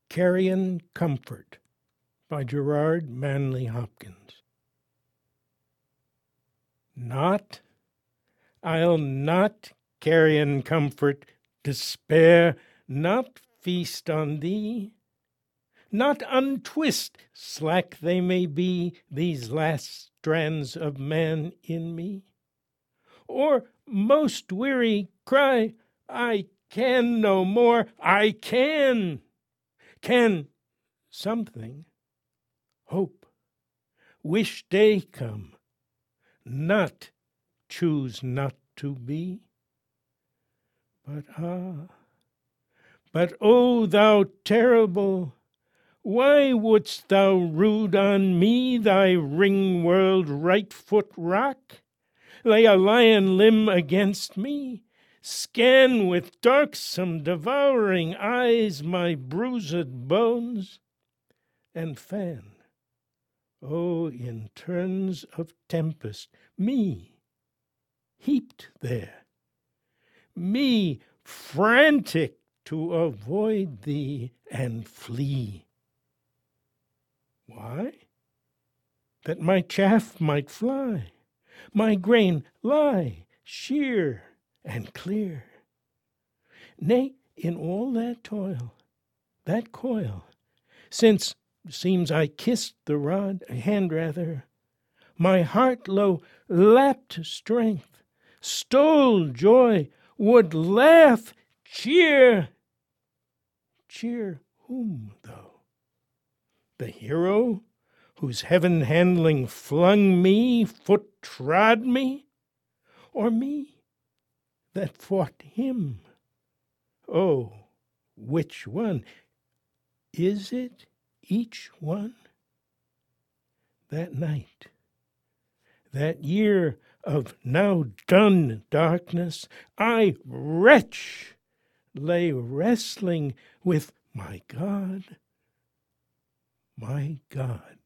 Carrion Comfort by Gerard Manley Hopkins. I'll not carrion comfort, despair, not feast on thee, not untwist, slack they may be, these last strands of man in me, or most weary cry, I can no more, I can something, hope, wish day come, not choose not to be. But oh, thou terrible, why wouldst thou root on me thy ring-whirled right foot rock, lay a lion limb against me, scan with darksome devouring eyes my bruised bones, and fan, oh, in turns of tempest, me, heaped there, me, frantic to avoid thee and flee. Why? That my chaff might fly, my grain lie sheer and clear. Nay, in all that toil, that coil, since seems I kissed the hand rather, my heart low lapped strength, stole joy, would laugh, cheer. Cheer whom, though? The hero whose heaven handling flung me, foot trod me, or me that fought him? Oh, which one? Is it each one? That night, that year of now done darkness, I, wretch, lay wrestling with my God. My God.